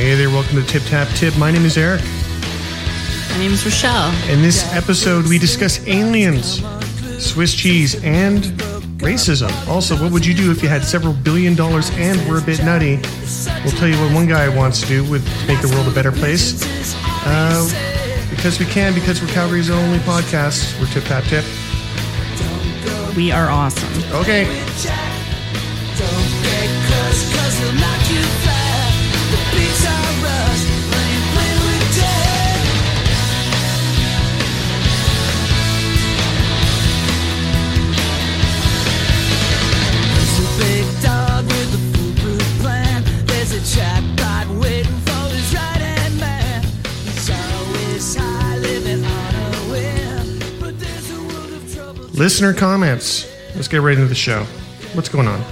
Hey there, welcome to Tip Tap Tip. My name is Eric. My name is Rochelle. In this episode, we discuss aliens, Swiss cheese, and racism. Also, what would you do if you had several $1 billion and were a bit nutty? We'll tell you what one guy wants to do to make the world a better place. Because we can, because we're Calgary's only podcast. We're Tip Tap Tip. We are awesome. Okay. Listener comments. Let's get right into the show. What's going on?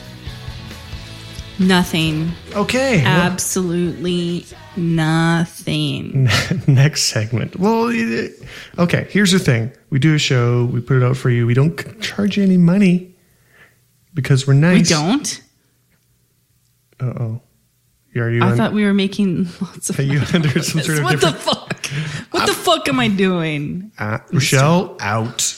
Nothing. Okay. Absolutely nothing. Next segment. Well, okay, here's the thing. We do a show. We put it out for you. We don't charge you any money because we're nice. We don't? Uh-oh. I thought we were making lots of money. Are you under some sort of What different... the fuck? What the fuck am I doing? Rochelle, out.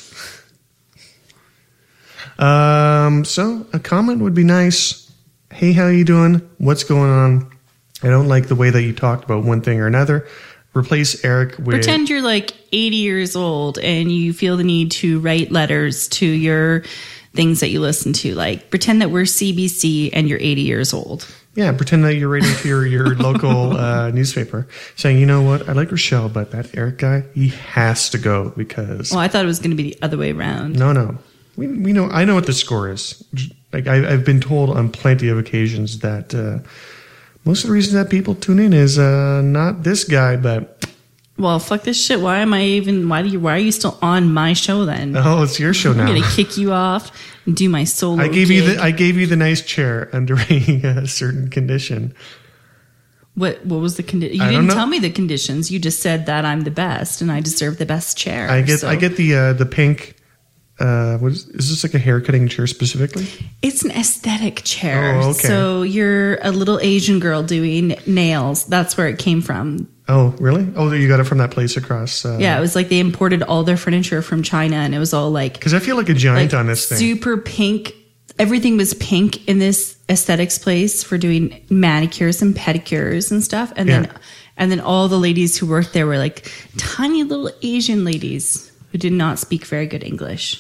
So a comment would be nice. Hey, how you doing? What's going on? I don't like the way that you talked about one thing or another. Replace Eric with... Pretend you're like 80 years old and you feel the need to write letters to your things that you listen to. Like, pretend that we're CBC and you're 80 years old. Yeah, pretend that you're writing to your local newspaper saying, you know what, I like Rochelle, but that Eric guy, he has to go because... Well, I thought it was going to be the other way around. No. We know. I know what the score is. Like I've been told on plenty of occasions that most of the reason that people tune in is not this guy, but... Well, fuck this shit. Why are you still on my show then? Oh, it's your show now. I'm gonna kick you off and do my solo. I gave you the nice chair under a certain condition. What was the condition? You didn't tell me the conditions. You just said that I'm the best and I deserve the best chair. I get the pink. Is this like a hair cutting chair specifically? It's an aesthetic chair. Oh, okay. So you're a little Asian girl doing nails. That's where it came from. Oh, really? Oh, you got it from that place across. Yeah, it was like they imported all their furniture from China, and it was all like... Because I feel like a giant on this thing. Super pink. Everything was pink in this aesthetics place for doing manicures and pedicures and stuff. And then all the ladies who worked there were like tiny little Asian ladies who did not speak very good English.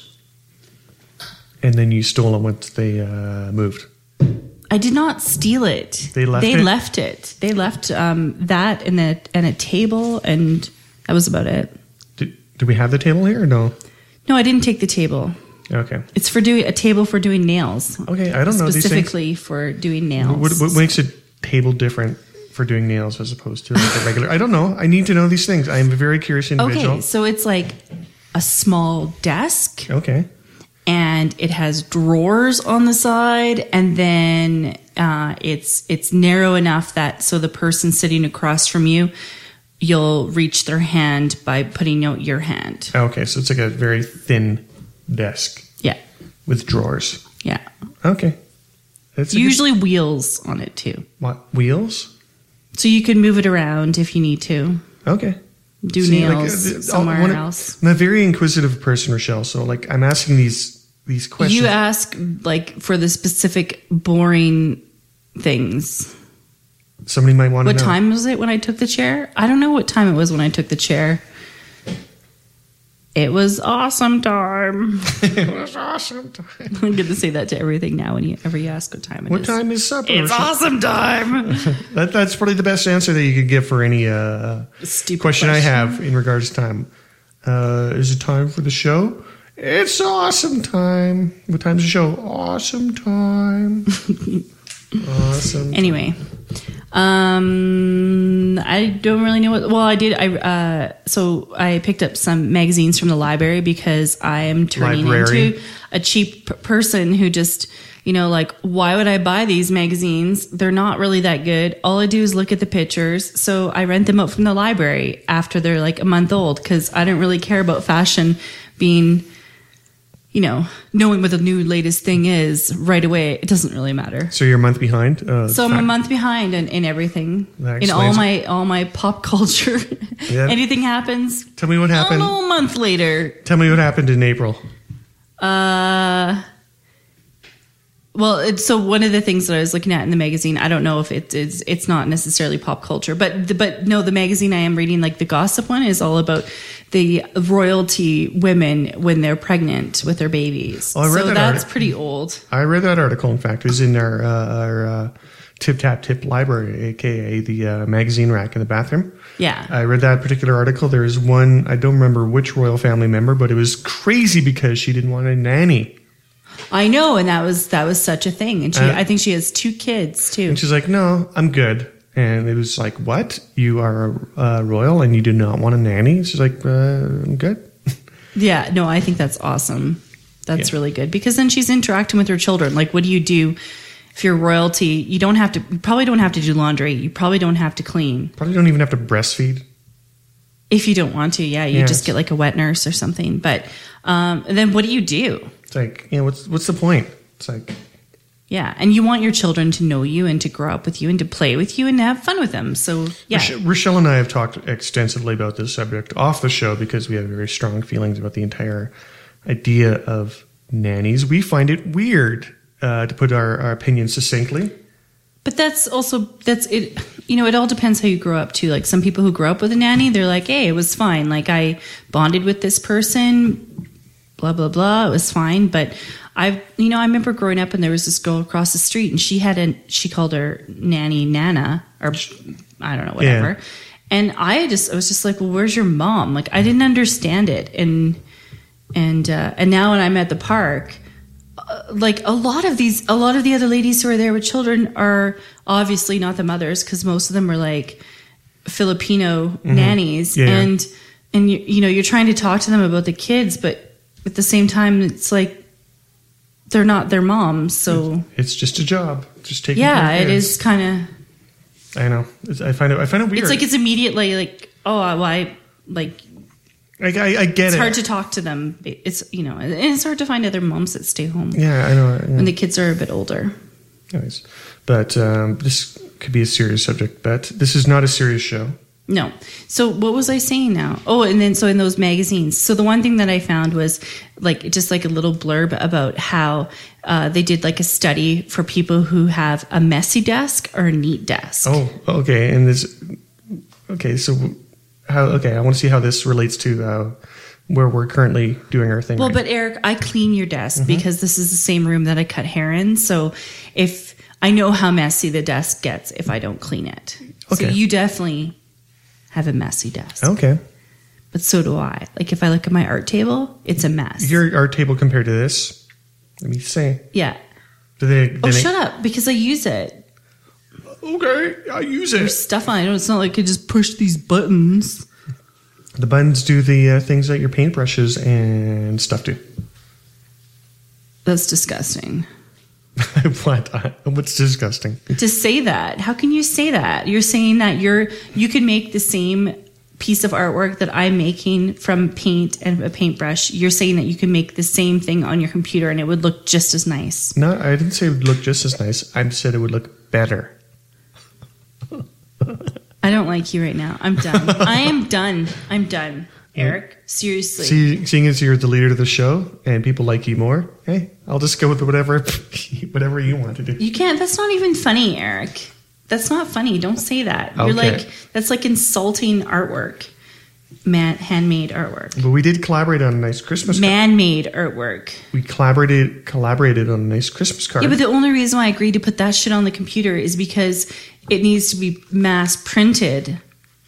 And then you stole them once they moved. I did not steal it. They left it? They left that and a table, and that was about it. Do we have the table here or no? No, I didn't take the table. Okay. It's for a table for doing nails. Okay, I don't know these things. Specifically for doing nails. What makes a table different for doing nails as opposed to like a regular? I don't know. I need to know these things. I am a very curious individual. Okay, so it's like a small desk. Okay. And it has drawers on the side, and then it's narrow enough that so the person sitting across from you, you'll reach their hand by putting out your hand. Okay, so it's like a very thin desk. Yeah. With drawers. Yeah. Okay. That's usually wheels on it too. What, wheels? So you can move it around if you need to. Okay. Do nails somewhere else. I'm a very inquisitive person, Rochelle. So, like, I'm asking these questions. You ask, like, for the specific boring things. Somebody might want to know. What time was it when I took the chair? I don't know what time it was when I took the chair. It was awesome time. It was awesome time. I'm going to say that to everything now whenever you ask what time it is. What time is supper? It's awesome time. That's probably the best answer that you could give for any question I have in regards to time. Is it time for the show? It's awesome time. What time's the show? Awesome time. Awesome. Anyway, I don't really know what. Well, I did. So I picked up some magazines from the library because I am turning into a cheap person who just, like, why would I buy these magazines? They're not really that good. All I do is look at the pictures. So I rent them out from the library after they're like a month old because I don't really care about fashion being, knowing what the new latest thing is right away, it doesn't really matter. So you're a month behind? So I'm a month behind in everything. In all my pop culture. Yeah. Anything happens. Tell me what happened. A month later. Tell me what happened in April. Well, so one of the things that I was looking at in the magazine, I don't know if it's not necessarily pop culture, but no, the magazine I am reading, like the gossip one, is all about the royalty women when they're pregnant with their babies. Oh, I read that's pretty old. I read that article. In fact, it was in our Tip Tap Tip library, aka the magazine rack in the bathroom. Yeah, I read that particular article. There is one, I don't remember which royal family member, but it was crazy because she didn't want a nanny. I know, and that was such a thing. And I think she has 2 kids too. And she's like, "No, I'm good." And it was like, "What? You are a royal and you do not want a nanny?" She's like, "I'm good." Yeah, no, I think that's awesome. That's really good because then she's interacting with her children. Like, what do you do if you're royalty? You probably don't have to do laundry. You probably don't have to clean. Probably don't even have to breastfeed. If you don't want to, you just get like a wet nurse or something. But then what do you do? It's like, what's the point? It's like, yeah, and you want your children to know you and to grow up with you and to play with you and to have fun with them. So yeah, Rochelle and I have talked extensively about this subject off the show because we have very strong feelings about the entire idea of nannies. We find it weird, to put our opinions succinctly. But that's it. It all depends how you grow up too. Like some people who grow up with a nanny, they're like, hey, it was fine. Like I bonded with this person, blah, blah, blah. It was fine. But I remember growing up and there was this girl across the street and she called her nanny Nana or I don't know, whatever. Yeah. And I was just like, well, where's your mom? Like I didn't understand it. And now when I'm at the park, like a lot of the other ladies who are there with children are obviously not the mothers because most of them are like Filipino nannies, and you're trying to talk to them about the kids, but at the same time it's like they're not their moms, so it's just a job, just taking care of kids. It is kind of. I know. I find it weird. It's like it's immediately like, oh, well, I like. I get it. It's hard to talk to them. It's and it's hard to find other moms that stay home. Yeah, I know. Yeah. When the kids are a bit older. Anyways, but this could be a serious subject. But this is not a serious show. No. So what was I saying now? Oh, and then so in those magazines. So the one thing that I found was just like a little blurb about how they did like a study for people who have a messy desk or a neat desk. Oh, okay. And so. I want to see how this relates to where we're currently doing our thing. Well, but Eric, I clean your desk because this is the same room that I cut hair in. So if I know how messy the desk gets if I don't clean it. Okay. So you definitely have a messy desk. Okay. But so do I. Like if I look at my art table, it's a mess. Your art table compared to this? Let me say. Yeah. Shut up, because I use it. Okay, I use it. There's stuff on it. It's not like I just push these buttons. The buttons do the things that your paintbrushes and stuff do. That's disgusting. What? What's disgusting? To say that. How can you say that? You're saying that you can make the same piece of artwork that I'm making from paint and a paintbrush. You're saying that you can make the same thing on your computer and it would look just as nice. No, I didn't say it would look just as nice. I said it would look better. I don't like you right now. I'm done. I am done. I'm done. Eric, seriously. Seeing as you're the leader of the show and people like you more, hey, I'll just go with whatever you want to do. You can't. That's not even funny, Eric. That's not funny. Don't say that. You're like, that's like insulting artwork. Handmade artwork. But we did collaborate on a nice Christmas card. Man-made artwork. We collaborated on a nice Christmas card. Yeah, but the only reason why I agreed to put that shit on the computer is because it needs to be mass printed.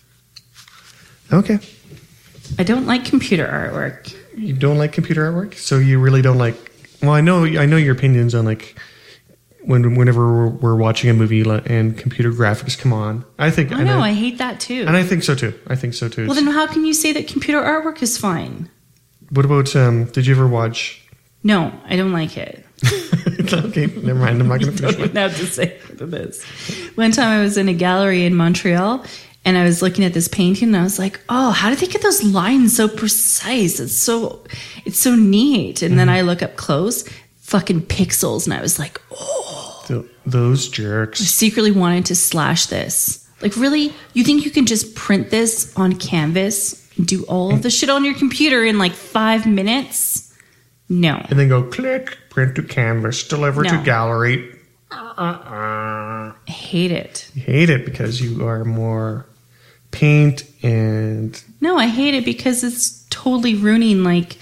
Okay. I don't like computer artwork. You don't like computer artwork? So you really don't like... Well, I know your opinions on like... Whenever we're watching a movie and computer graphics come on, I think... I hate that too. And I think so too. Well, then how can you say that computer artwork is fine? What about... did you ever watch... No, I don't like it. Okay, never mind. I'm not going to finish it. I don't have to say what it is. One time I was in a gallery in Montreal And I was looking at this painting and I was like, oh, how did they get those lines so precise? It's so neat. And then I look up close, fucking pixels. And I was like, oh. Those jerks. I secretly wanted to slash this. Like, really? You think you can just print this on canvas, do all of the shit on your computer in like 5 minutes? No. And then go click, print to canvas, deliver to gallery. I hate it. You hate it because you are more paint and... No, I hate it because it's totally ruining,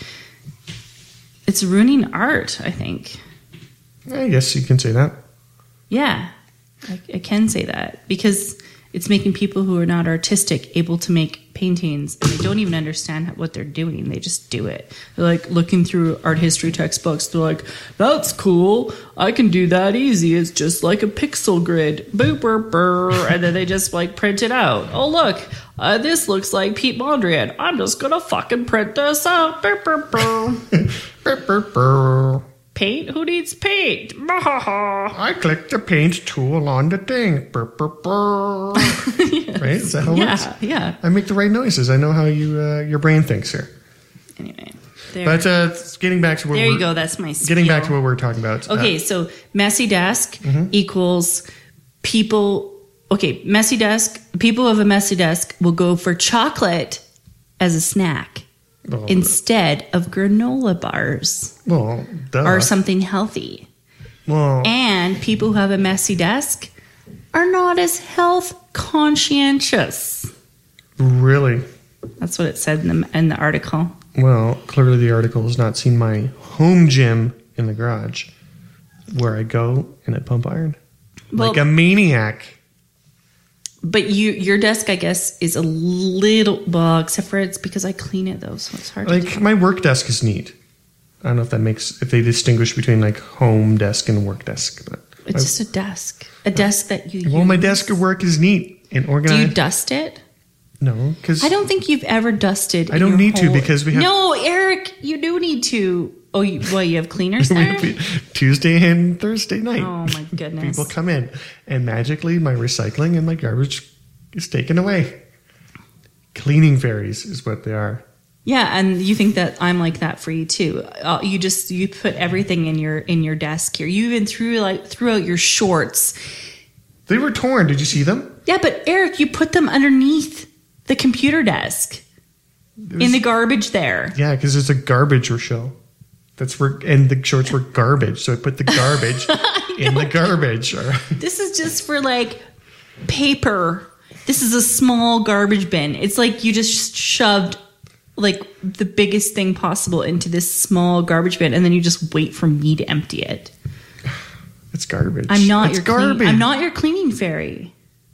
it's ruining art, I think. I guess you can say that. Yeah, I can say that because it's making people who are not artistic able to make paintings, and they don't even understand what they're doing. They just do it. They're like looking through art history textbooks. They're like, that's cool. I can do that easy. It's just like a pixel grid. Boop, burr, burr. And then they just like print it out. Oh, look, this looks like Pete Mondrian. I'm just going to fucking print this out. Burr, burr, burr. Burr, burr, burr. Paint? Who needs paint? I clicked the paint tool on the thing. Burr, burr, burr. Yes. Right? Is that how it works? Yeah. I make the right noises. I know how your brain thinks here. Anyway. But getting back to what there you go. That's my skill. Getting back to what we're talking about. Okay, so messy desk equals people. Okay, messy desk. People of a messy desk will go for chocolate as a snack. Instead of granola bars or something healthy. And people who have a messy desk are not as health conscientious. Really? That's what it said in the article. Well, clearly the article has not seen my home gym in the garage where I go and I pump iron. Like a maniac. But your desk, I guess, is a little... Well, except for it's because I clean it, though, so it's hard to do. My work desk is neat. I don't know if they distinguish between, like, home desk and work desk. But it's just a desk. A desk that you use. Well, my desk at work is neat and organized. Do you dust it? No, because... I don't think you've ever dusted I don't need to because we have... No, Eric, you do need to... Oh, you have cleaners there? Tuesday and Thursday night. Oh, my goodness. People come in, and magically my recycling and my garbage is taken away. Cleaning fairies is what they are. Yeah, and you think that I'm like that for you, too. You put everything in your desk here. You even threw out your shorts. They were torn. Did you see them? Yeah, but Eric, you put them underneath the computer desk. In the garbage there. Yeah, because it's a garbage show. And the shorts were garbage, so I put the garbage in the garbage. This is just for like paper. This is a small garbage bin. It's like you just shoved like the biggest thing possible into this small garbage bin, and then you just wait for me to empty it. It's garbage. I'm not your cleaning fairy.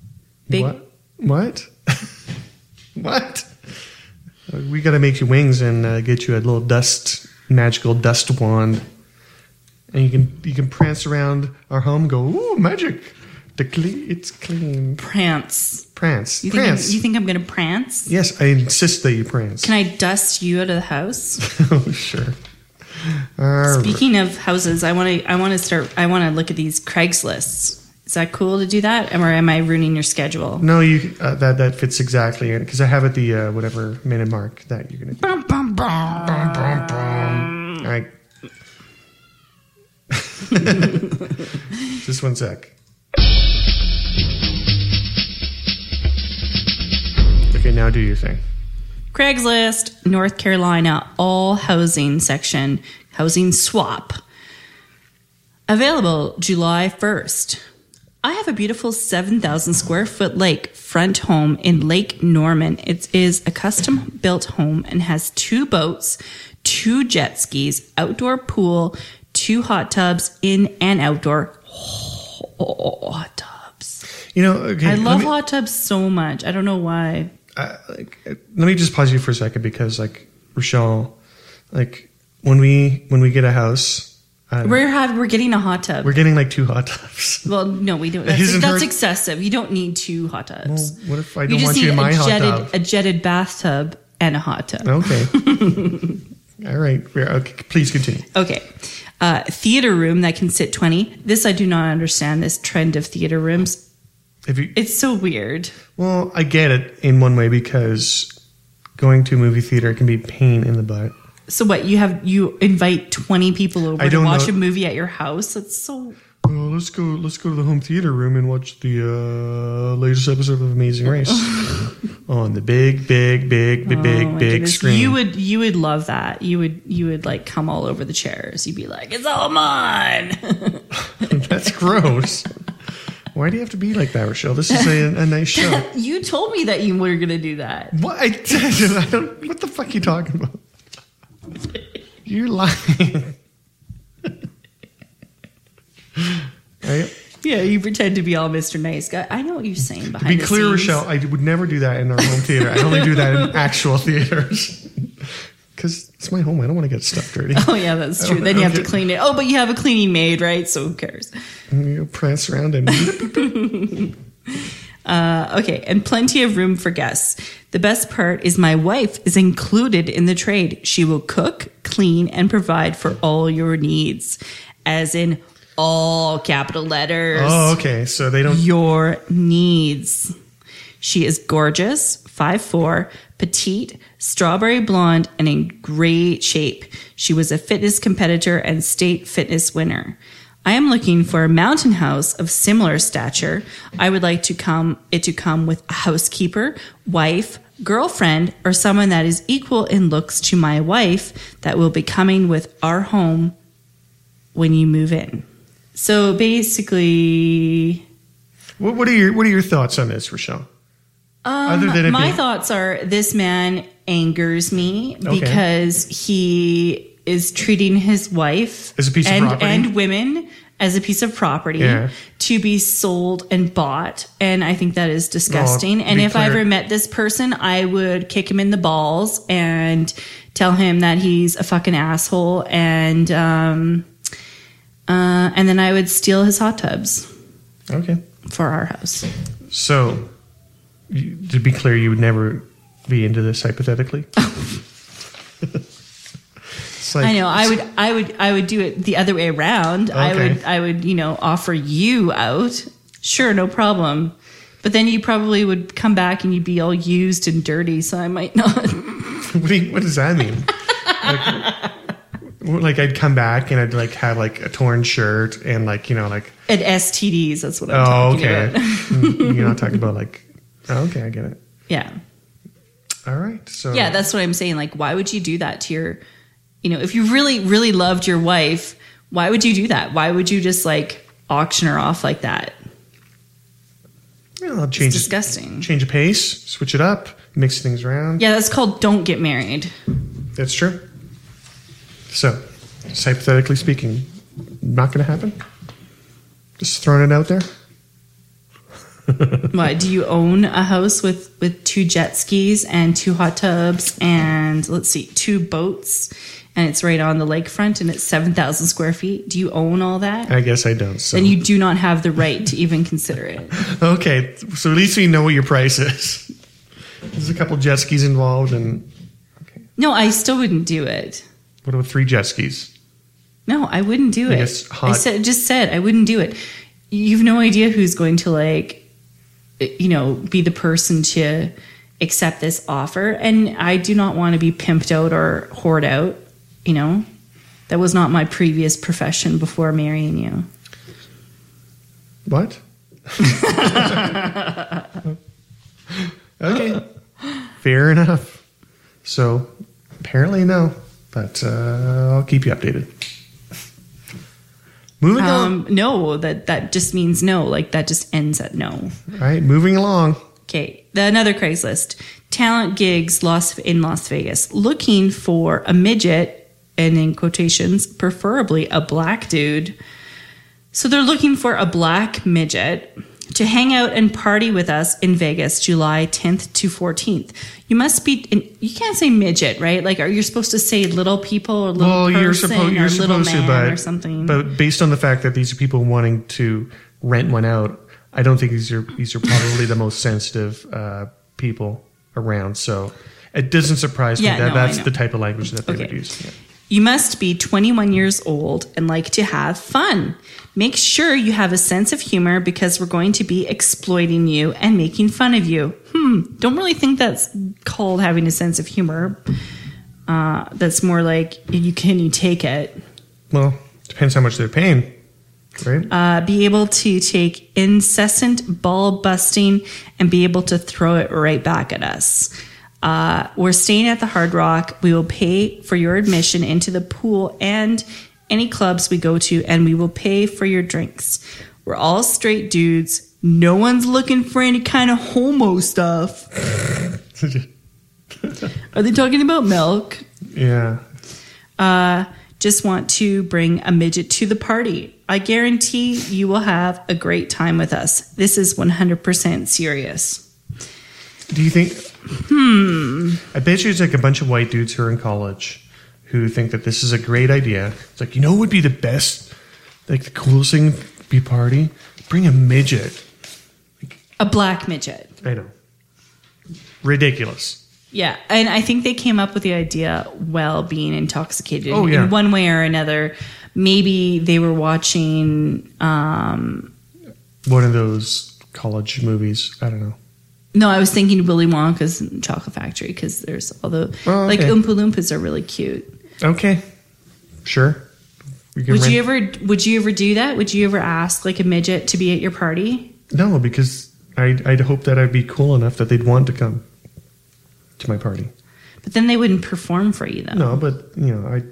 What? What? We got to make you wings and get you a little magical dust wand, and you can prance around our home and go, ooh, magic. It's clean. Prance. You think I'm going to prance? Yes, I insist that you prance. Can I dust you out of the house? Oh, sure. Speaking of houses, I want to look at these Craigslists. Is that cool to do that, or am I ruining your schedule? No, that fits exactly in because I have at the whatever minute mark that you're gonna. Bum, bum, bum. Bum, bum, bum. All right. Just one sec. Okay, now do your thing. Craigslist, North Carolina, all housing section, housing swap. Available July 1st. I have a beautiful 7,000 square foot lake front home in Lake Norman. It is a custom built home and has 2 boats, 2 jet skis, outdoor pool, 2 hot tubs, in and outdoor hot tubs. Okay, I love hot tubs so much. I don't know why. Let me just pause you for a second because, Rochelle, when we get a house. We're getting a hot tub. We're getting 2 hot tubs. Well, no, we don't. That's excessive. You don't need 2 hot tubs. Well, what if I don't want you in my hot tub? A jetted bathtub and a hot tub. Okay. All right. Okay. Please continue. Okay. Theater room that can sit 20. This I do not understand. This trend of theater rooms. It's so weird. Well, I get it in one way because going to a movie theater can be a pain in the butt. So what, you invite 20 people over to watch a movie at your house? That's so... Well, let's go to the home theater room and watch the latest episode of Amazing Race on the big screen. You would love that. You would like come all over the chairs. You'd be like, it's all mine. That's gross. Why do you have to be like that, Rochelle? This is a nice show. You told me that you were going to do that. What? What the fuck are you talking about? You're lying. Right? Yeah, you pretend to be all Mr. Nice Guy. I know what you're saying behind the scenes. To be clear, Rochelle, I would never do that in our home theater. I only do that in actual theaters. Because it's my home. I don't want to get stuff dirty. Oh, yeah, that's true. Then you have to clean it. Oh, but you have a cleaning maid, right? So who cares? You prance around and... Okay, and plenty of room for guests. The best part is my wife is included in the trade. She will cook, clean, and provide for all your needs. As in all capital letters. Oh, okay. So they don't... Your needs. She is gorgeous, 5'4", petite, strawberry blonde, and in great shape. She was a fitness competitor and state fitness winner. I am looking for a mountain house of similar stature. I would like to come with a housekeeper, wife, girlfriend, or someone that is equal in looks to my wife that will be coming with our home when you move in. So basically, what are your thoughts on this, Rochelle? My thoughts are this man angers me because he is treating his wife as a piece of property and women as a piece of property to be sold and bought. And I think that is disgusting. And if I ever met this person, I would kick him in the balls and tell him that he's a fucking asshole. And then I would steal his hot tubs. Okay. For our house. So, to be clear, you would never be into this hypothetically? Like, I know. I would do it the other way around. Okay. I would offer you out. Sure, no problem. But then you probably would come back and you'd be all used and dirty, so I might not. What does that mean? Like I'd come back and I'd like have like a torn shirt and like and STDs. That's what I'm talking about. You're not talking about like. Oh, okay, I get it. Yeah. All right. So yeah, that's what I'm saying. Like, why would you do that to your? If you really, really loved your wife, why would you do that? Why would you just like auction her off like that? I'll change. It's disgusting. Change of pace, switch it up, mix things around. Yeah, that's called don't get married. That's true. So, just hypothetically speaking, not going to happen? Just throwing it out there? What, do you own a house with 2 jet skis and 2 hot tubs and, 2 boats, and it's right on the lakefront and it's 7,000 square feet? Do you own all that? I guess I don't. So. Then you do not have the right to even consider it. Okay, so at least we know what your price is. There's a couple jet skis involved and... Okay. No, I still wouldn't do it. What about 3 jet skis? No, I wouldn't do it. I said I wouldn't do it. You've no idea who's going to be the person to accept this offer. And I do not want to be pimped out or whored out. That was not my previous profession before marrying you. What? Okay. Fair enough. So apparently no, but I'll keep you updated. Moving on. No, that just means no. Like that just ends at no. All right, moving along. Okay, another Craigslist. Talent gigs in Las Vegas. Looking for a midget, and in quotations, preferably a black dude. So they're looking for a black midget to hang out and party with us in Vegas, July 10th to 14th. You must be, you can't say midget, right? Like, are you supposed to say little people or little person you're or supposed little man to, or something? But based on the fact that these are people wanting to rent one out, I don't think these are probably the most sensitive people around. So it doesn't surprise me that that's the type of language that they would use. Yeah. You must be 21 years old and like to have fun. Make sure you have a sense of humor because we're going to be exploiting you and making fun of you. Don't really think that's called having a sense of humor. That's more like, can you take it? Well, depends how much they're paying, right? Be able to take incessant ball busting and be able to throw it right back at us. We're staying at the Hard Rock. We will pay for your admission into the pool and any clubs we go to, and we will pay for your drinks. We're all straight dudes. No one's looking for any kind of homo stuff. Are they talking about milk? Yeah. Just want to bring a midget to the party. I guarantee you will have a great time with us. This is 100% serious. Do you think... I bet you it's like a bunch of white dudes who are in college who think that this is a great idea. It's like, what would be the best, like the coolest thing to be party? Bring a midget. A black midget. I know. Ridiculous. Yeah, and I think they came up with the idea while being intoxicated in one way or another. Maybe they were watching... one of those college movies. I don't know. No, I was thinking Willy Wonka's Chocolate Factory because there's all the... Like Oompa Loompas are really cute. Okay. Sure. Would you ever do that? Would you ever ask like a midget to be at your party? No, because I'd hope that I'd be cool enough that they'd want to come to my party. But then they wouldn't perform for you, though. No, but, I...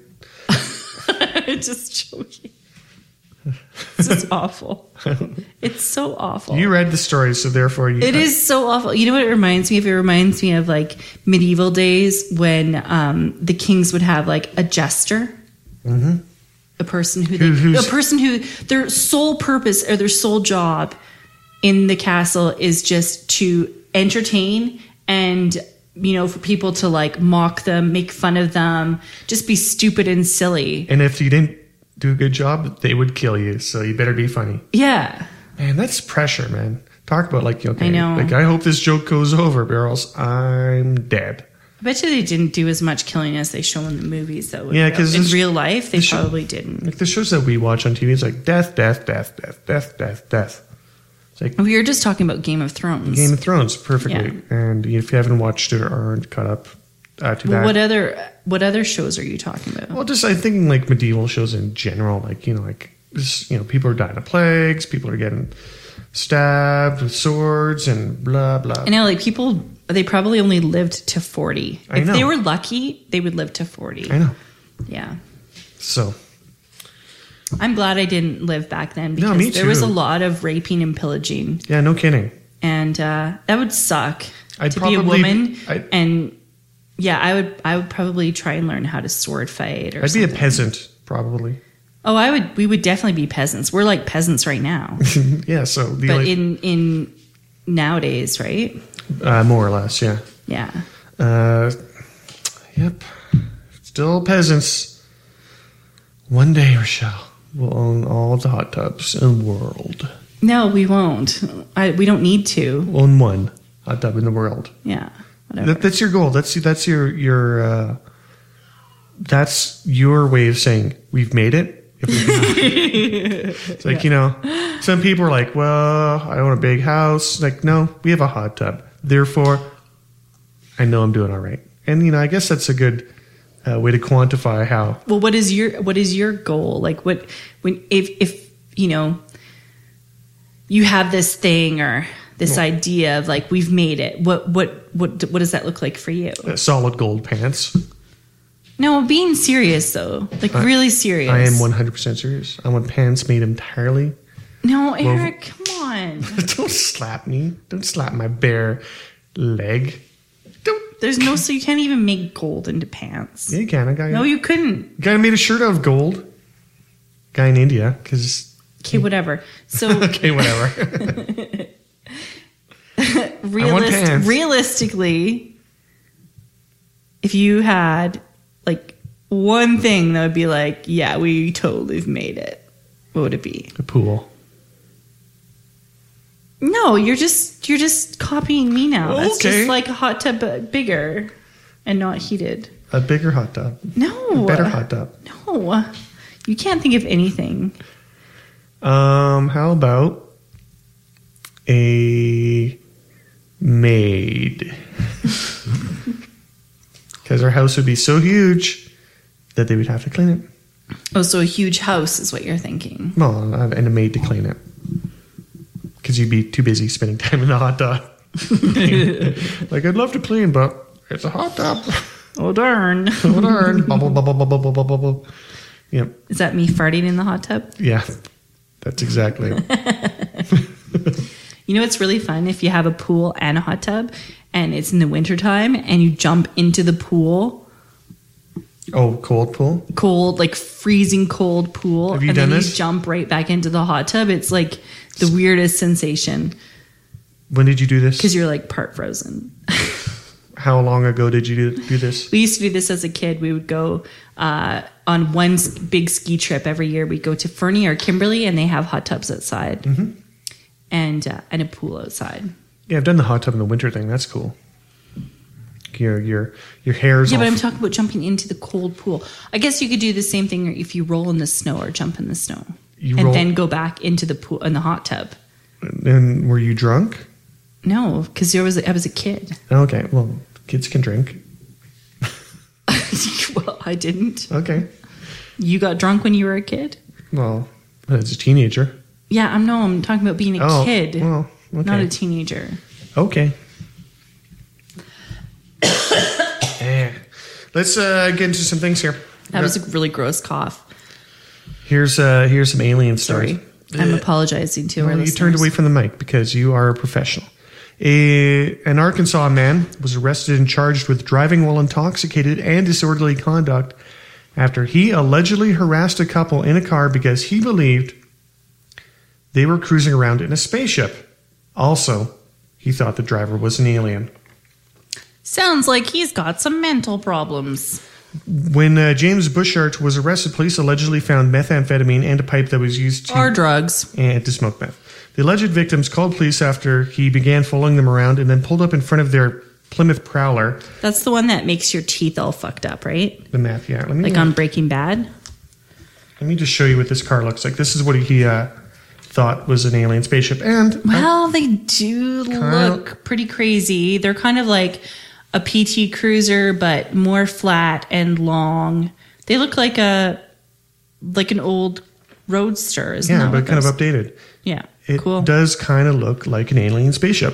Just joking. This is awful. It's so awful. You read the story, so therefore you... It is so awful. You know what it reminds me of? It reminds me of, like, medieval days when the kings would have, like, a jester. Mm-hmm. A person who their sole purpose or their sole job in the castle is just to entertain and... for people to like mock them, make fun of them, just be stupid and silly. And if you didn't do a good job, they would kill you. So you better be funny. Yeah. Man, that's pressure, man. Talk about like, okay, I know. Like I hope this joke goes over, or else I'm dead. I bet you they didn't do as much killing as they show in the movies, though. Yeah, because in real life, they probably didn't. Like the shows that we watch on TV, it's like death, death, death, death, death, death, death. Like, we were just talking about Game of Thrones. Game of Thrones, perfectly. Yeah. And if you haven't watched it or aren't caught up, too bad. What other shows are you talking about? Well, just I'm thinking like medieval shows in general. Like people are dying of plagues, people are getting stabbed with swords and blah blah. I know, like people, they probably only lived to 40. If they were lucky, they would live to 40. I know. Yeah. So. I'm glad I didn't live back then because there was a lot of raping and pillaging. Yeah, no kidding. And that would suck to be a woman. I would probably try and learn how to sword fight or something. I'd be a peasant, probably. Oh, we would definitely be peasants. We're like peasants right now. Yeah, so... But in nowadays, right? More or less, yeah. Yeah. Yep. Still peasants. One day, Rochelle. We'll own all of the hot tubs in the world. No, we won't. We don't need to. Own one hot tub in the world. Yeah, whatever. That's your goal. That's your that's your way of saying we've made it. It's like, some people are like, well, I own a big house. Like, no, we have a hot tub. Therefore, I know I'm doing all right. And, I guess that's a good... way to quantify how. Well, what is your goal? Like, if you have this thing or this idea of like we've made it. What does that look like for you? Solid gold pants. No, being serious though, like really serious. I am 100% serious. I want pants made entirely. No, Eric, come on. Don't slap me. Don't slap my bare leg. So you can't even make gold into pants. Yeah, you can. No, you couldn't. A guy made a shirt out of gold. Guy in India, because... Okay, whatever. So... okay, whatever. Realistically, if you had, like, one thing that would be like, yeah, we totally have made it, what would it be? A pool. No, you're just copying me now. That's okay. just like a hot tub, but bigger and not heated. A bigger hot tub. No. A better hot tub. No. You can't think of anything. How about a maid? Because our house would be so huge that they would have to clean it. Oh, so a huge house is what you're thinking. Well, and a maid to clean it. Because you'd be too busy spending time in the hot tub. Like, I'd love to clean, but it's a hot tub. Oh, darn. Oh, darn. Bubble, bubble, bubble, bubble, bubble, bubble. Yep. Is that me farting in the hot tub? Yeah, that's exactly it. You know what's really fun? If you have a pool and a hot tub, and it's in the wintertime, and you jump into the pool. Oh, cold pool? Cold, like freezing cold pool. Have you and done then this? You jump right back into the hot tub. It's like the weirdest sensation. When did you do this? Because you're like part frozen. How long ago did you do this? We used to do this as a kid. We would go on one big ski trip every year. We'd go to Fernie or Kimberley, and they have hot tubs outside. Mm-hmm. And a pool outside. Yeah, I've done the hot tub in the winter thing. That's cool. Your hair's Yeah, off. but I'm talking about jumping into the cold pool. I guess you could do the same thing if you roll in the snow or jump in the snow. Then go back into the pool in the hot tub. And were you drunk? No, because I was a kid. Okay, well, kids can drink. Well, I didn't. Okay. You got drunk when you were a kid? Well, as a teenager. Yeah, I'm talking about being a kid, well, okay. not a teenager. Okay. Let's get into some things here. That was a really gross cough. Here's some alien stories. Sorry. I'm apologizing to our listeners. You turned away from the mic because you are a professional. An Arkansas man was arrested and charged with driving while intoxicated and disorderly conduct after he allegedly harassed a couple in a car because he believed they were cruising around in a spaceship. Also, he thought the driver was an alien. Sounds like he's got some mental problems. When James Bushart was arrested, police allegedly found methamphetamine and a pipe that was used to drugs and to smoke meth. The alleged victims called police after he began following them around and then pulled up in front of their Plymouth Prowler. That's the one that makes your teeth all fucked up, right? The meth, yeah. On Breaking Bad? Let me just show you what this car looks like. This is what he thought was an alien spaceship. And well, they do look pretty crazy. They're kind of like a PT Cruiser, but more flat and long. They look like an old Roadster, isn't that? Yeah, but kind of updated. Yeah, it cool. does kind of look like an alien spaceship.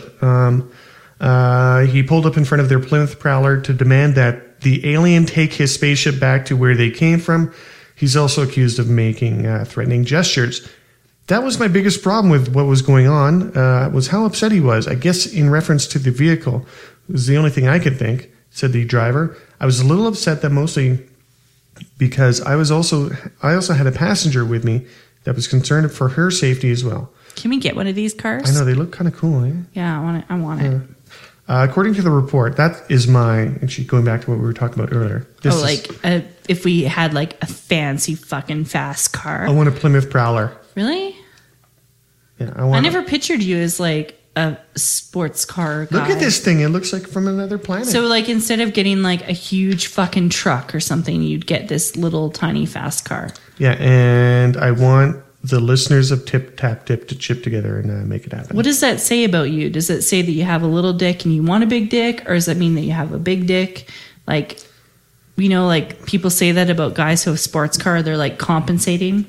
He pulled up in front of their Plymouth Prowler to demand that the alien take his spaceship back to where they came from. He's also accused of making threatening gestures. That was my biggest problem with what was going on, was how upset he was. I guess in reference to the vehicle. It was the only thing I could think, said the driver. I was a little upset that mostly because I also had a passenger with me that was concerned for her safety as well. Can we get one of these cars? I know, they look kind of cool, eh? Yeah, I want it. According to the report, that is actually going back to what we were talking about earlier. If we had like a fancy fucking fast car. I want a Plymouth Prowler. Really? Yeah, I never pictured you as like a sports car guy. Look at this thing. It looks like from another planet. So like instead of getting like a huge fucking truck or something, you'd get this little tiny fast car. Yeah, and I want the listeners of Tip Tap Tip to chip together and make it happen. What does that say about you? Does it say that you have a little dick and you want a big dick? Or does that mean that you have a big dick? Like, you know, like people say that about guys who have sports car, they're like compensating.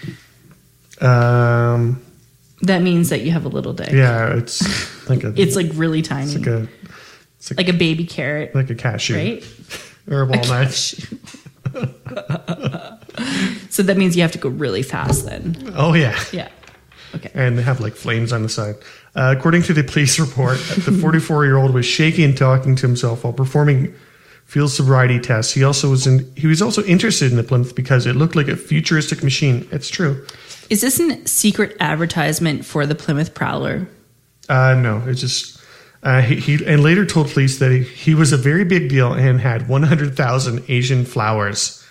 That means that you have a little dick. Yeah, it's like it's like really tiny. It's like a baby carrot. Like a cashew. Right? Or a walnut. So that means you have to go really fast then. Oh, yeah. Yeah. Okay. And they have like flames on the side. According to the police report, the 44-year-old was shaky and talking to himself while performing field sobriety tests. He was also interested in the Plymouth because it looked like a futuristic machine. It's true. Is this a secret advertisement for the Plymouth Prowler? No, it's just he and later told police that he was a very big deal and had 100,000 Asian flowers.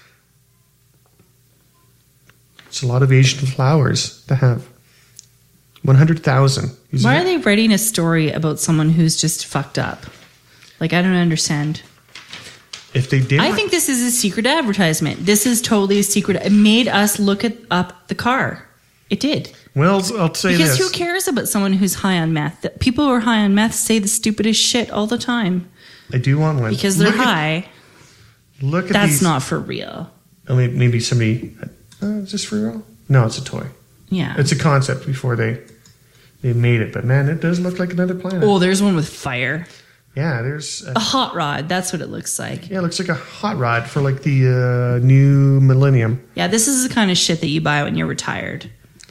It's a lot of Asian flowers to have. 100,000. Why are they writing a story about someone who's just fucked up? Like, I don't understand. If they did, I think this is a secret advertisement. This is totally a secret. It made us look up the car. It did. Well, I'll say because this. Who cares about someone who's high on meth? People who are high on meth say the stupidest shit all the time. I do want one. Because they're high. Look at That's these. not for real. I mean, maybe somebody... is this for real? No, it's a toy. Yeah. It's a concept before they made it. But man, it does look like another planet. Oh, there's one with fire. Yeah, there's... A hot rod. That's what it looks like. Yeah, it looks like a hot rod for like the new millennium. Yeah, this is the kind of shit that you buy when you're retired.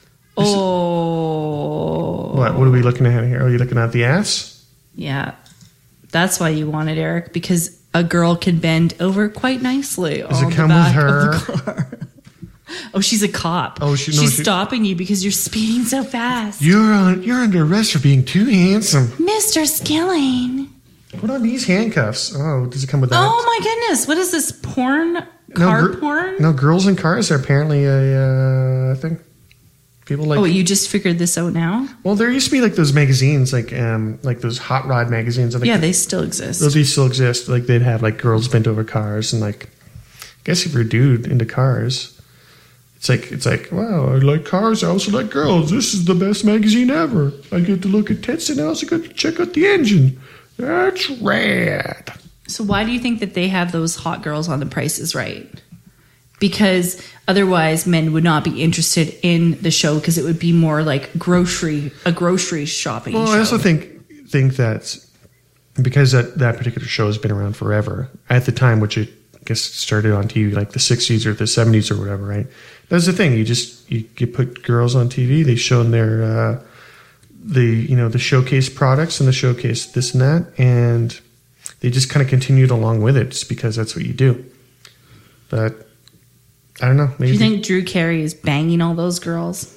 Oh. What are we looking at here? Are you looking at the ass? Yeah. That's why you want it, Eric, because a girl can bend over quite nicely. Does it come with her? Of the car. Oh, she's a cop. Oh, she's stopping you because you're speeding so fast. You're under arrest for being too handsome. Mr. Skilling. Put on these handcuffs. Oh, does it come with that? Oh my goodness. What is this porn? Car porn? No, girls in cars are apparently a thing. People like. Oh, you just figured this out now? Well, there used to be like those magazines, like those hot rod magazines. Yeah, they still exist. Those still exist. Like they'd have like girls bent over cars, and like, I guess if you're a dude into cars, it's like wow, I like cars. I also like girls. This is the best magazine ever. I get to look at tits, and I also get to check out the engine. That's rad. So why do you think that they have those hot girls on The Price is Right? Because otherwise men would not be interested in the show because it would be more like a grocery shopping show. I also think that because that particular show has been around forever, at the time, which it I guess started on TV like the 60s or the 70s or whatever, right? That's the thing. You put girls on TV, they show them their the showcase products and the showcase this and that, and they just kind of continued along with it just because that's what you do. But I don't know. Maybe. Do you think Drew Carey is banging all those girls?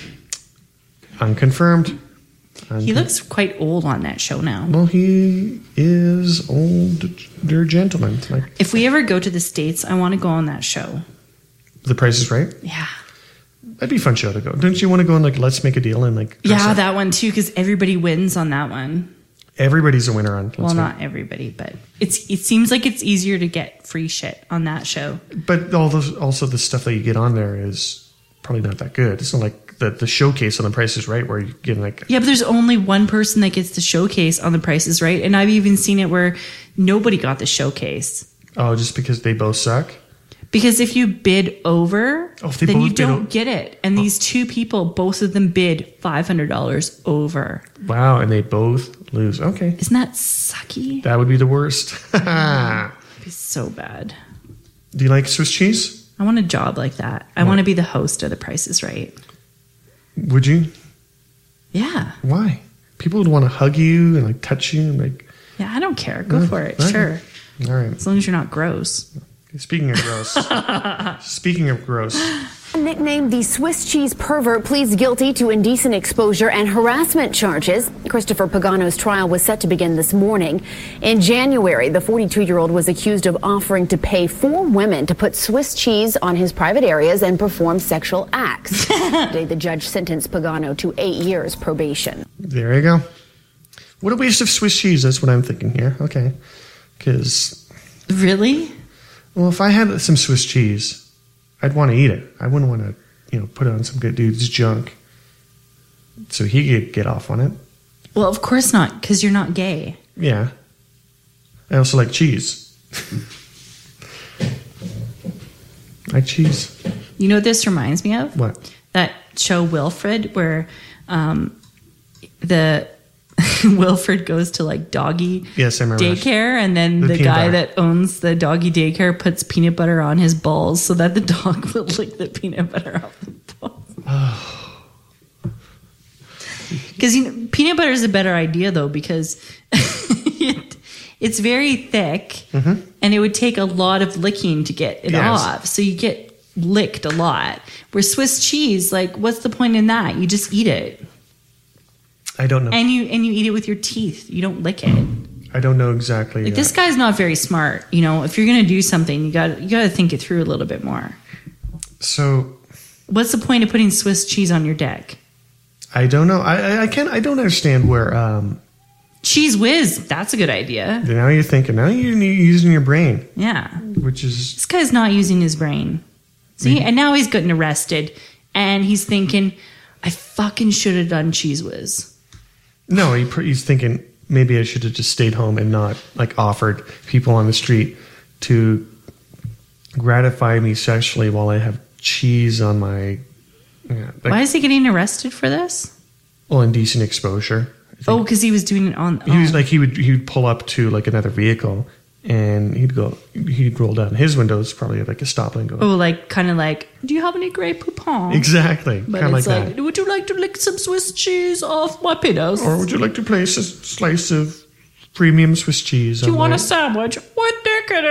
Unconfirmed. He looks quite old on that show now. Well, he is older gentleman. Like, if we ever go to the States, I want to go on that show. The Price is Right? Yeah. That'd be a fun show to go. Don't you want to go and like Let's Make a Deal and like? Yeah, that one too, because everybody wins on that one. Everybody's a winner on. Well, not everybody, but it seems like it's easier to get free shit on that show. But also the stuff that you get on there is probably not that good. It's not like the showcase on The Price is Right where you get like. Yeah, but there's only one person that gets the showcase on The Price is Right, and I've even seen it where nobody got the showcase. Oh, just because they both suck? Because if you bid over, then you don't get it. And these two people, both of them bid $500 over. Wow, and they both lose. Okay. Isn't that sucky? That would be the worst. It'd be so bad. Do you like Swiss cheese? I want a job like that. I want to be the host of The Price is Right. Would you? Yeah. Why? People would want to hug you and like touch you and like. Yeah, I don't care. Go for it. Right. Sure. All right. As long as you're not gross. Speaking of gross. Nicknamed the Swiss cheese pervert pleads guilty to indecent exposure and harassment charges. Christopher Pagano's trial was set to begin this morning. In January, the 42-year-old was accused of offering to pay 4 women to put Swiss cheese on his private areas and perform sexual acts. Today, the judge sentenced Pagano to 8 years probation. There you go. What a waste of Swiss cheese. That's what I'm thinking here. Okay. Because. Really? Well, if I had some Swiss cheese, I'd want to eat it. I wouldn't want to, put it on some good dude's junk so he could get off on it. Well, of course not, because you're not gay. Yeah. I also like cheese. I like cheese. You know what this reminds me of? What? That show Wilfred, where the Wilfred goes to like doggy daycare, and then the guy that owns the doggy daycare puts peanut butter on his balls so that the dog will lick the peanut butter off the balls. Because peanut butter is a better idea though, because it's very thick, and it would take a lot of licking to get it off. So you get licked a lot. Where Swiss cheese, like, what's the point in that? You just eat it. I don't know. And you eat it with your teeth. You don't lick it. I don't know exactly. Like, this guy's not very smart. If you're gonna do something, you got to think it through a little bit more. So, what's the point of putting Swiss cheese on your deck? I don't know. I don't understand where Cheese Whiz, that's a good idea. Now you're thinking. Now you're using your brain. Yeah. Which is... This guy's not using his brain. See? And now he's getting arrested. And he's thinking, I fucking should have done Cheese Whiz. No, he's thinking, maybe I should have just stayed home and not like offered people on the street to gratify me sexually while I have cheese on my... Why is he getting arrested for this? Well, indecent exposure. Oh, because he was doing it on... He was like, he would pull up to like another vehicle and he'd roll down his windows, probably like a stop and go... Oh, like, kind of like, do you have any Grey Poupon? Exactly. But kind of like that. Would you like to lick some Swiss cheese off my pedos? Or would you like to place a slice of premium Swiss cheese? Do you want a sandwich with dick in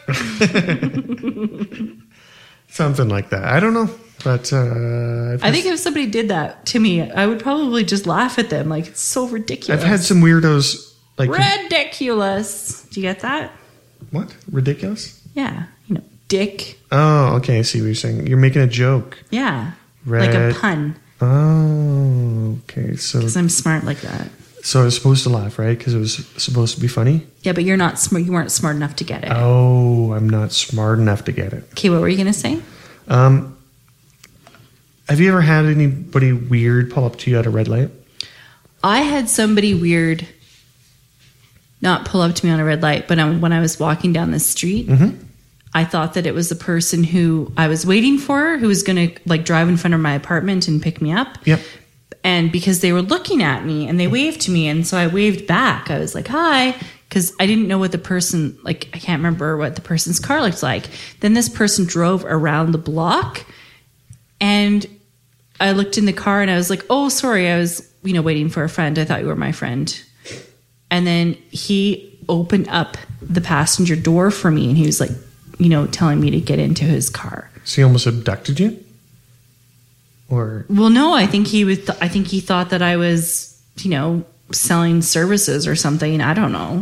it? Something like that. I don't know. But I think if somebody did that to me, I would probably just laugh at them. Like, it's so ridiculous. I've had some weirdos like... Ridiculous. Do you get that? What? Ridiculous? Yeah. You know, dick. Oh, okay. I see what you're saying. You're making a joke. Yeah. Like a pun. Oh, okay. So... Because I'm smart like that. So I was supposed to laugh, right? Because it was supposed to be funny? Yeah, but you're not smart. You weren't smart enough to get it. Oh, I'm not smart enough to get it. Okay, what were you going to say? Have you ever had anybody weird pull up to you at a red light? I had somebody weird not pull up to me on a red light, but when I was walking down the street, I thought that it was the person who I was waiting for, who was going to like drive in front of my apartment and pick me up. Yep. And because they were looking at me and they waved to me, and so I waved back. I was like, hi, because I didn't know what the person, like, I can't remember what the person's car looked like. Then this person drove around the block, and I looked in the car and I was like, oh, sorry, I was, waiting for a friend. I thought you were my friend. And then he opened up the passenger door for me, and he was like, telling me to get into his car. So he almost abducted you? Or... Well, no, I think he thought that I was, selling services or something. I don't know.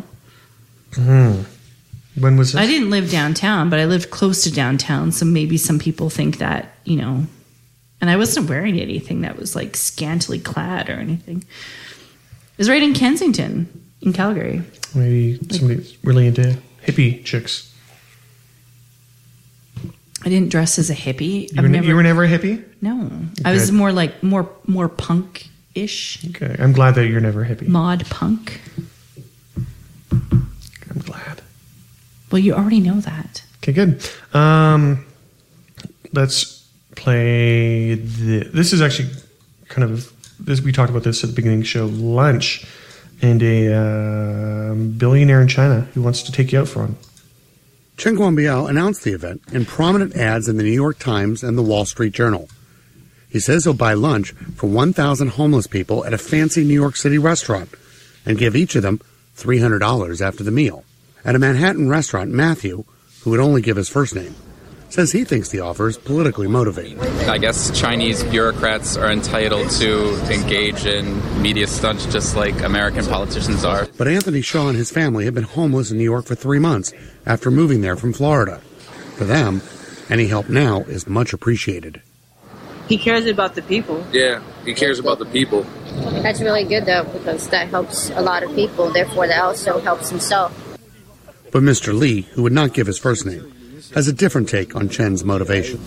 When was this? I didn't live downtown, but I lived close to downtown. So maybe some people think that, and I wasn't wearing anything that was like scantily clad or anything. It was right in Kensington, in Calgary. Maybe somebody's really into hippie chicks. I didn't dress as a hippie. You were never a hippie? No. Okay. I was more like more punk-ish. Okay. I'm glad that you're never a hippie. Mod punk. I'm glad. Well, you already know that. Okay, good. Let's play this is actually kind of this. We talked about this at the beginning of the show. Lunch and a billionaire in China who wants to take you out for one. Chen Guangbiao announced the event in prominent ads in the New York Times and the Wall Street Journal. He says he'll buy lunch for 1,000 homeless people at a fancy New York City restaurant and give each of them $300 after the meal. At a Manhattan restaurant, Matthew, who would only give his first name, says he thinks the offer is politically motivated. I guess Chinese bureaucrats are entitled to engage in media stunts just like American politicians are. But Anthony Shaw and his family have been homeless in New York for 3 months after moving there from Florida. For them, any help now is much appreciated. He cares about the people. Yeah, he cares about the people. That's really good, though, because that helps a lot of people. Therefore, that also helps himself. But Mr. Lee, who would not give his first name, has a different take on Chen's motivations.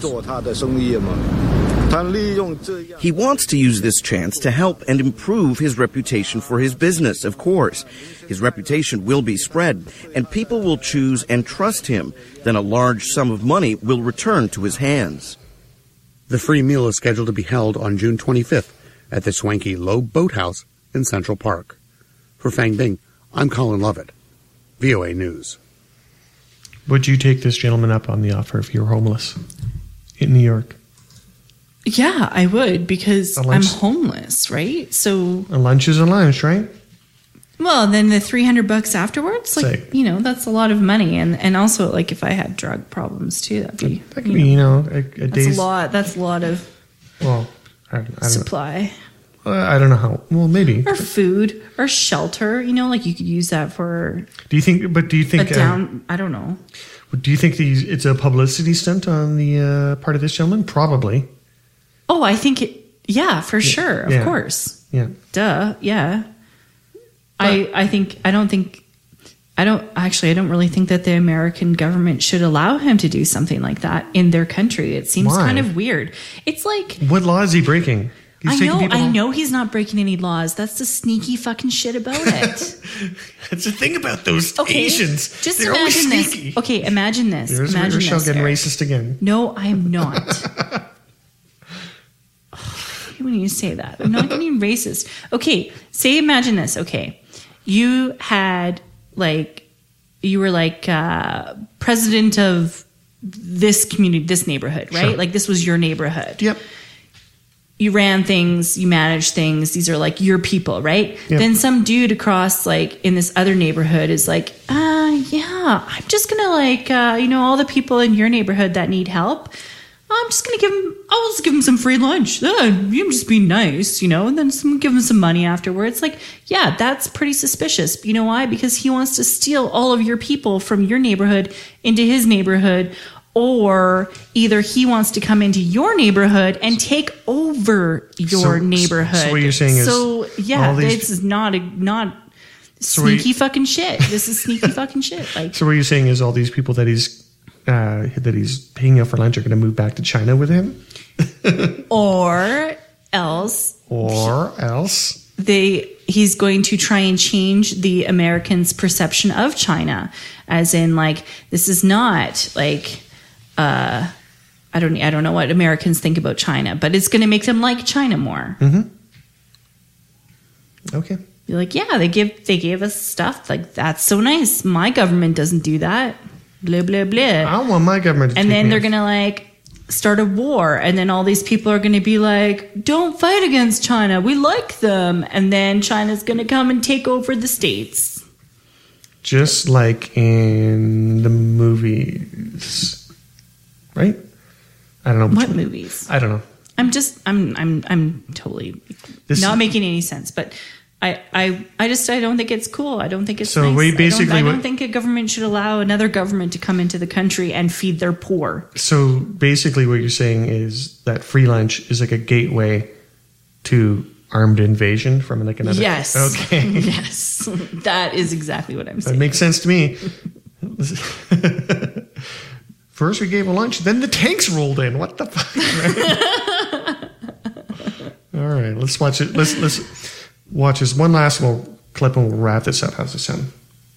He wants to use this chance to help and improve his reputation for his business, of course. His reputation will be spread, and people will choose and trust him. Then a large sum of money will return to his hands. The free meal is scheduled to be held on June 25th at the swanky Low Boathouse in Central Park. For Fang Bing, I'm Colin Lovett, VOA News. Would you take this gentleman up on the offer if you were homeless in New York? Yeah, I would, because I'm homeless, right? So a lunch is a lunch, right? Well, then the $300 afterwards, like, that's a lot of money, and also like if I had drug problems too, that could be a day's. That's a lot of. Well, I don't supply. I don't know how. Well, maybe. Or food or shelter. Like you could use that for. Do you think? I don't know. Do you think it's a publicity stunt on the part of this gentleman? Probably. Oh, I think it. Yeah, for sure. Of course. Yeah. Duh. Yeah. I don't really think that the American government should allow him to do something like that in their country. It seems kind of weird. It's like, what law is he breaking? I know he's not breaking any laws. That's the sneaky fucking shit about it. That's the thing about those Asians. Just They're imagine always this. sneaky. Okay, imagine this. There's Rochelle getting racist again. No, I am not. When you say that, I'm not getting racist. Okay, imagine this. Okay, you were president of this community, this neighborhood, right? Sure. Like this was your neighborhood. Yep. You ran things, you managed things. These are like your people, right? Yep. Then some dude across in this other neighborhood is like, yeah, I'm just gonna all the people in your neighborhood that need help. I'll just give them some free lunch. You just be nice, and then give them some money afterwards. Like, yeah, that's pretty suspicious. You know why? Because he wants to steal all of your people from your neighborhood into his neighborhood, or either he wants to come into your neighborhood and take over your neighborhood. So what you're saying is, this is not sneaky fucking shit. This is sneaky fucking shit. So what you're saying is all these people that he's paying out for lunch are going to move back to China with him? Or else he's going to try and change the Americans' perception of China, as in this is not I don't know what Americans think about China, but it's going to make them like China more. Mm-hmm. Okay. You're like, yeah, they gave us stuff, that's so nice. My government doesn't do that. Blah, blah, blah. I don't want my government to And then they're going to start a war. And then all these people are going to be like, don't fight against China. We like them. And then China's going to come and take over the States. Just like in the movies. Right? I don't know. What movies? I don't know. I'm totally not making any sense. But I don't think it's cool. I don't think it's nice. I don't think a government should allow another government to come into the country and feed their poor. So basically what you're saying is that free lunch is like a gateway to armed invasion from another. Yes. Okay. Yes. That is exactly what I'm saying. That makes sense to me. First we gave a lunch, then the tanks rolled in. What the fuck? Right? All right, let's watch it. Let's watch this one last clip and we'll wrap this up. How's it sound?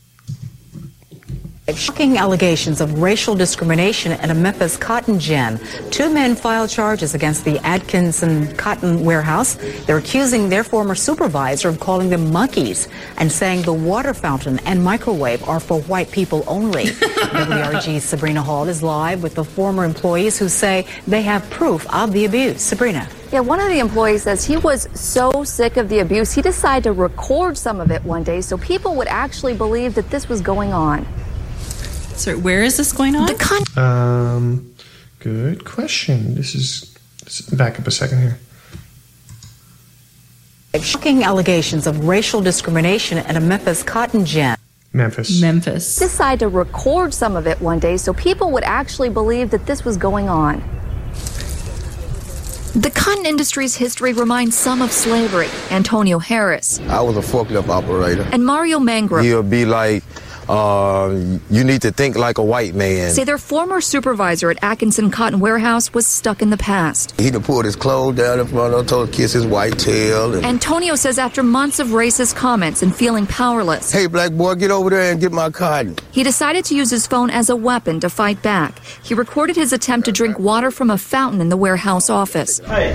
Shocking allegations of racial discrimination at a Memphis cotton gin. 2 men filed charges against the Atkinson Cotton Warehouse. They're accusing their former supervisor of calling them monkeys and saying the water fountain and microwave are for white people only. WRG's Sabrina Hall is live with the former employees who say they have proof of the abuse. Sabrina. Yeah, one of the employees says he was so sick of the abuse, he decided to record some of it one day so people would actually believe that this was going on. So where is this going on? Good question. This is back up a second here. Shocking allegations of racial discrimination at a Memphis cotton gin. Memphis. Decided to record some of it one day so people would actually believe that this was going on. The cotton industry's history reminds some of slavery. Antonio Harris. I was a forklift operator. And Mario Mangro. He'll be like, you need to think like a white man. Say their former supervisor at Atkinson Cotton Warehouse was stuck in the past. He'd have pulled his clothes down in front of him, told kiss his white tail. Antonio says after months of racist comments and feeling powerless, hey, black boy, get over there and get my cotton. He decided to use his phone as a weapon to fight back. He recorded his attempt to drink water from a fountain in the warehouse office. Hey,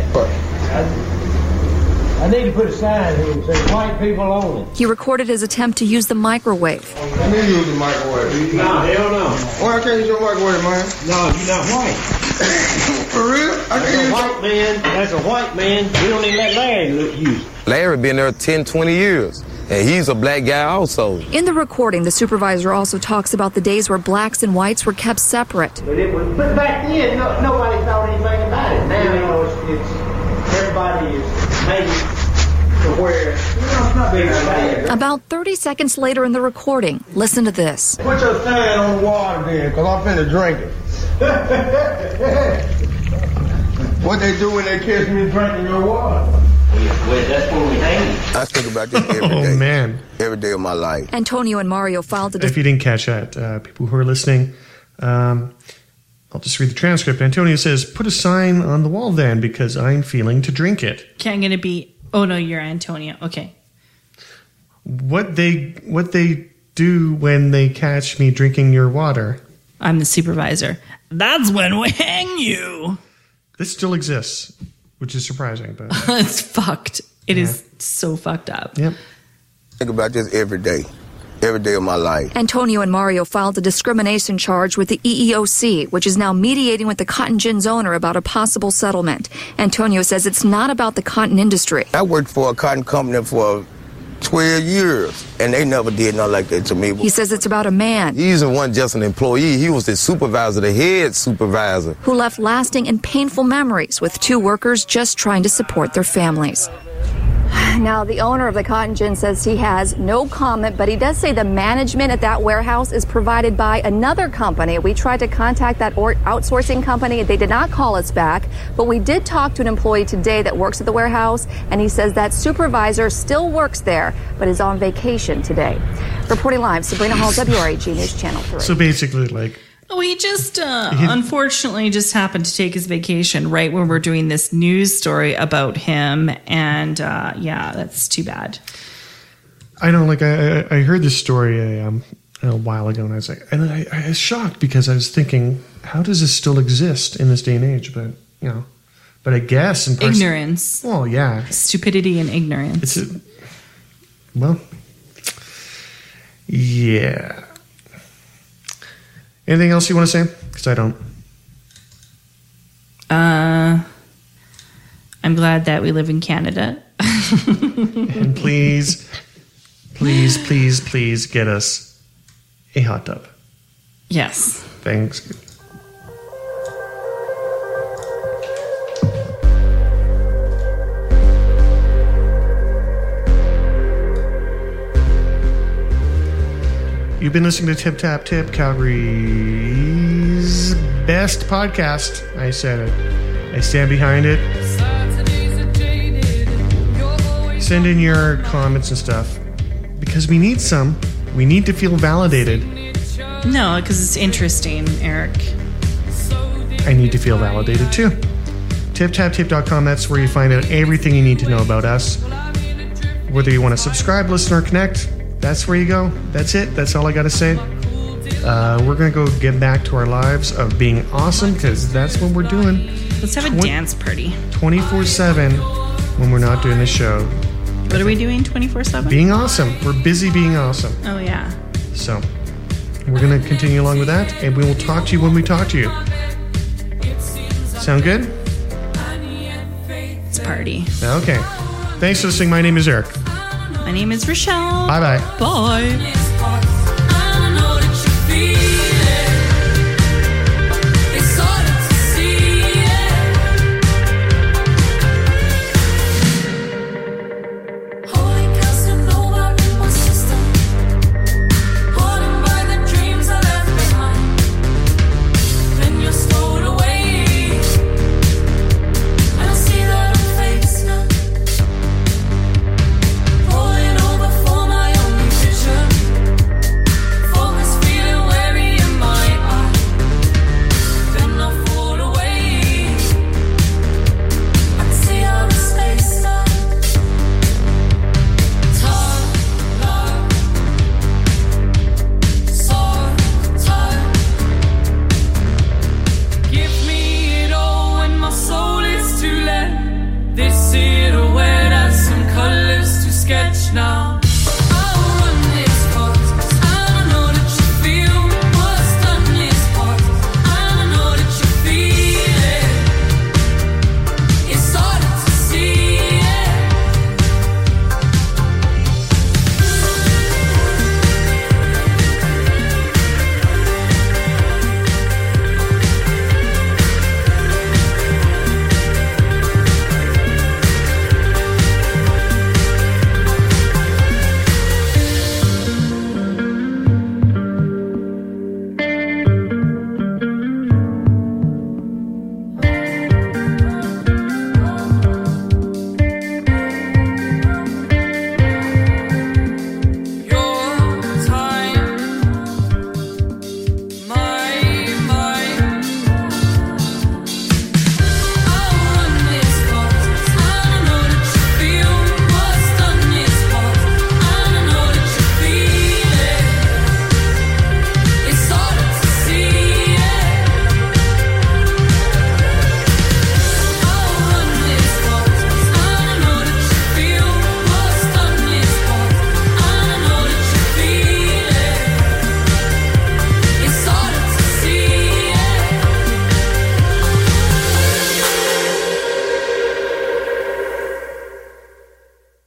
I need to put a sign here that says white people only. He recorded his attempt to use the microwave. Let me use the microwave. No, hell no. Why I can't use your microwave, man? No, you're not white. For real? That's a white man. We don't even let Larry use it. Larry been there 10, 20 years. And he's a black guy also. In the recording, the supervisor also talks about the days where blacks and whites were kept separate. But back then, nobody thought anything about it. Now, it's everybody is made to where, it's not being bad. About 30 seconds later in the recording, listen to this. Put your sign on the water then, because I'm finna drink it. What they do when they catch me drinking your water? That's where we hang. I think about this every day. Oh, man. Every day of my life. Antonio and Mario filed If you didn't catch that, people who are listening, I'll just read the transcript. Antonio says, put a sign on the wall then, because I'm feeling to drink it. Okay, I'm going to be... Oh, no, you're Antonio. Okay. What they do when they catch me drinking your water. I'm the supervisor. That's when we hang you. This still exists, which is surprising. But it's fucked. It is so fucked up. Yep. Think about this every day of my life. Antonio and Mario filed a discrimination charge with the EEOC, which is now mediating with the Cotton Gin's owner about a possible settlement. Antonio says it's not about the cotton industry. I worked for a cotton company for 12 years, and they never did nothing like that to me. He says it's about a man. He wasn't just an employee. He was the supervisor, the head supervisor. Who left lasting and painful memories with 2 workers just trying to support their families. Now, the owner of the Cotton Gin says he has no comment, but he does say the management at that warehouse is provided by another company. We tried to contact that outsourcing company. They did not call us back, but we did talk to an employee today that works at the warehouse, and he says that supervisor still works there, but is on vacation today. Reporting live, Sabrina Hall, WRAG News Channel 3. So basically, like... We just, unfortunately, just happened to take his vacation right when we're doing this news story about him. And, that's too bad. I know, like, I heard this story a while ago, and I was like, and I was shocked because I was thinking, how does this still exist in this day and age? But, but I guess... Ignorance. Well, yeah. Stupidity and ignorance. Yeah. Anything else you want to say? Because I don't. I'm glad that we live in Canada. And please get us a hot tub. Yes. Thanks. You've been listening to Tip Tap Tip, Calgary's best podcast. I said it. I stand behind it. Send in your comments and stuff because we need some. We need to feel validated. No, because it's interesting, Eric. I need to feel validated too. TipTapTip.com, that's where you find out everything you need to know about us. Whether you want to subscribe, listen, or connect, that's where you go. That's it. That's all I got to say. We're going to go get back to our lives of being awesome because that's what we're doing. Let's have a dance party. 24/7 when we're not doing the show. What are we doing 24/7? Being awesome. We're busy being awesome. Oh, yeah. So we're going to continue along with that, and we will talk to you when we talk to you. Sound good? It's a party. Okay. Thanks for listening. My name is Eric. My name is Rochelle. Bye-bye. Bye.